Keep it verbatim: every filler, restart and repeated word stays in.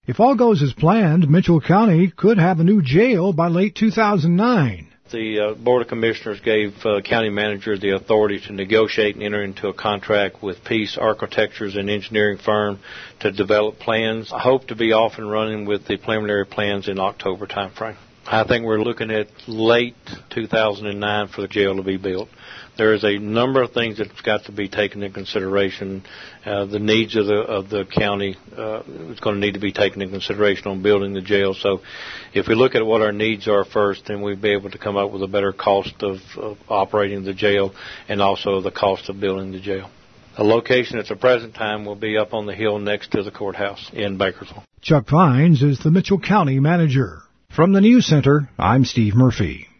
If all goes as planned, Mitchell County could have a new jail by late two thousand nine. The uh, Board of Commissioners gave uh, County Manager the authority to negotiate and enter into a contract with Peace Architectures and Engineering Firm to develop plans. I hope to be off and running with the preliminary plans in October timeframe. I think we're looking at late two thousand nine for the jail to be built. There is a number of things that's got to be taken into consideration. Uh, the needs of the of the county uh, is going to need to be taken into consideration on building the jail. So if we look at what our needs are first, then we'll be able to come up with a better cost of, of operating the jail and also the cost of building the jail. The location at the present time will be up on the hill next to the courthouse in Bakersville. Chuck Vines is the Mitchell County Manager. From the News Center, I'm Steve Murphy.